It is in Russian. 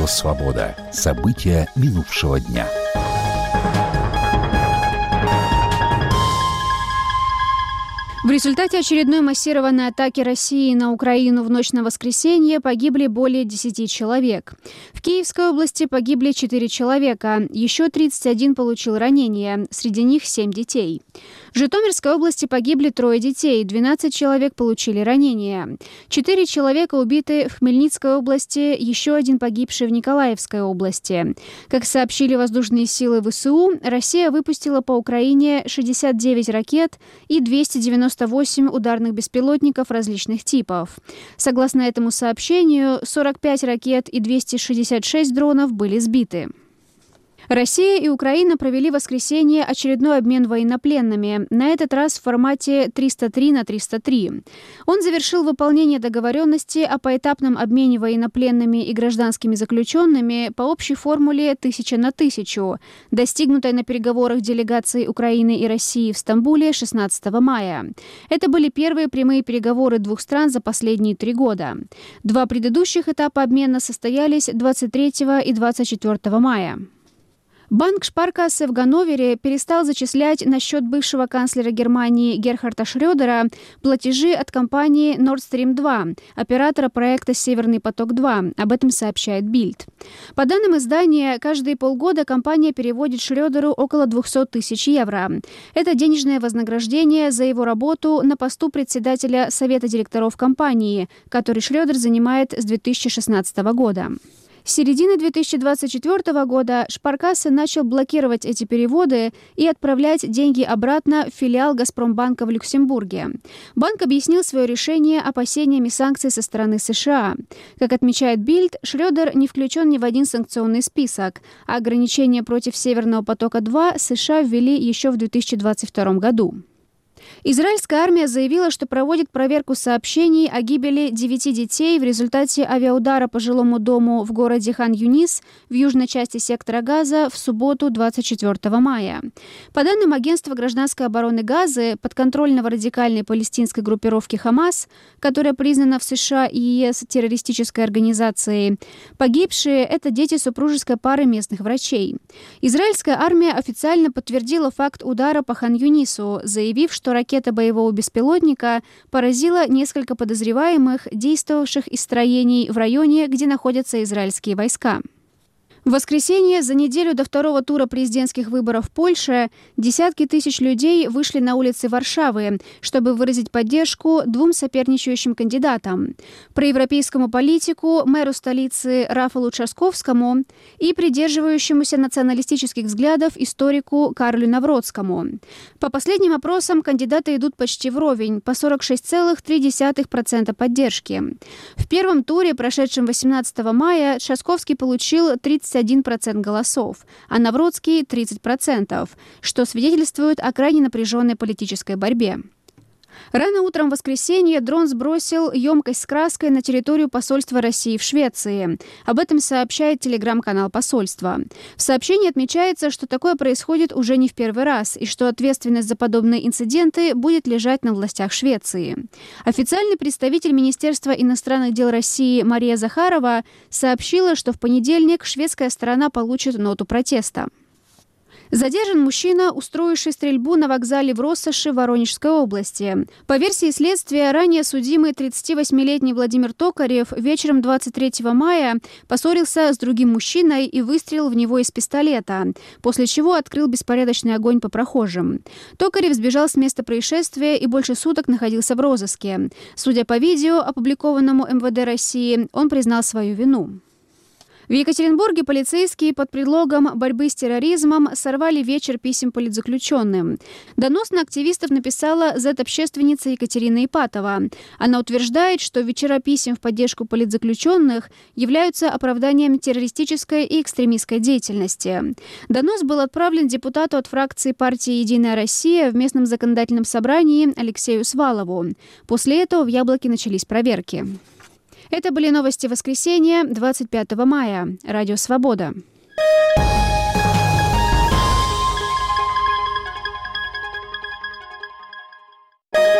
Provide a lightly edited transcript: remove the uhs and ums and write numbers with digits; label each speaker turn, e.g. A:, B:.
A: Радио «Свобода». События минувшего дня.
B: В результате очередной массированной атаки России на Украину в ночь на воскресенье погибли более 10 человек. В Киевской области погибли 4 человека, еще 31 получил ранения, среди них 7 детей. В Житомирской области погибли 3 детей, 12 человек получили ранения. 4 человека убиты в Хмельницкой области, еще один погибший в Николаевской области. Как сообщили воздушные силы ВСУ, Россия выпустила по Украине 69 ракет и 298 ударных беспилотников различных типов. Согласно этому сообщению, 45 ракет и 266 дронов были сбиты. Россия и Украина провели в воскресенье очередной обмен военнопленными, на этот раз в формате 303/303. Он завершил выполнение договоренности о поэтапном обмене военнопленными и гражданскими заключенными по общей формуле 1000 на 1000, достигнутой на переговорах делегаций Украины и России в Стамбуле 16 мая. Это были первые прямые переговоры двух стран за последние 3 года. 2 предыдущих этапа обмена состоялись 23 и 24 мая. Банк Шпаркассе в Ганновере перестал зачислять на счет бывшего канцлера Германии Герхарда Шрёдера платежи от компании Nord Stream 2, оператора проекта «Северный поток-2». Об этом сообщает Bild. По данным издания, каждые полгода компания переводит Шрёдеру около 200 тысяч евро. Это денежное вознаграждение за его работу на посту председателя Совета директоров компании, который Шрёдер занимает с 2016 года. С середины 2024 года Шпаркассе начал блокировать эти переводы и отправлять деньги обратно в филиал Газпромбанка в Люксембурге. Банк объяснил свое решение опасениями санкций со стороны США. Как отмечает Bild, Шрёдер не включен ни в один санкционный список, а ограничения против Северного потока-2 США ввели еще в 2022 году. Израильская армия заявила, что проводит проверку сообщений о гибели 9 детей в результате авиаудара по жилому дому в городе Хан-Юнис в южной части сектора Газа в субботу 24 мая. По данным агентства гражданской обороны Газы, подконтрольного радикальной палестинской группировки «Хамас», которая признана в США и ЕС террористической организацией, погибшие – это дети супружеской пары местных врачей. Израильская армия официально подтвердила факт удара по Хан-Юнису, заявив, что ракета боевого беспилотника поразила несколько подозреваемых, действовавших из строений в районе, где находятся израильские войска. В воскресенье, за неделю до второго тура президентских выборов в Польше, десятки тысяч людей вышли на улицы Варшавы, чтобы выразить поддержку 2 соперничающим кандидатам – проевропейскому политику, мэру столицы Рафалу Часковскому и придерживающемуся националистических взглядов историку Карлю Навродскому. По последним опросам кандидаты идут почти вровень, по 46,3% поддержки. В первом туре, прошедшем 18 мая, Часковский получил 31% голосов, а Навродский – 30%, что свидетельствует о крайне напряженной политической борьбе. Рано утром в воскресенье дрон сбросил емкость с краской на территорию посольства России в Швеции. Об этом сообщает телеграм-канал посольства. В сообщении отмечается, что такое происходит уже не в первый раз и что ответственность за подобные инциденты будет лежать на властях Швеции. Официальный представитель Министерства иностранных дел России Мария Захарова сообщила, что в понедельник шведская сторона получит ноту протеста. Задержан мужчина, устроивший стрельбу на вокзале в Россоши Воронежской области. По версии следствия, ранее судимый 38-летний Владимир Токарев вечером 23 мая поссорился с другим мужчиной и выстрелил в него из пистолета, после чего открыл беспорядочный огонь по прохожим. Токарев сбежал с места происшествия и больше суток находился в розыске. Судя по видео, опубликованному МВД России, он признал свою вину. В Екатеринбурге полицейские под предлогом борьбы с терроризмом сорвали вечер писем политзаключенным. Донос на активистов написала зэт-общественница Екатерина Ипатова. Она утверждает, что вечера писем в поддержку политзаключенных являются оправданием террористической и экстремистской деятельности. Донос был отправлен депутату от фракции партии «Единая Россия» в местном законодательном собрании Алексею Свалову. После этого в Яблоке начались проверки. Это были новости воскресенья, 25 мая. Радио «Свобода».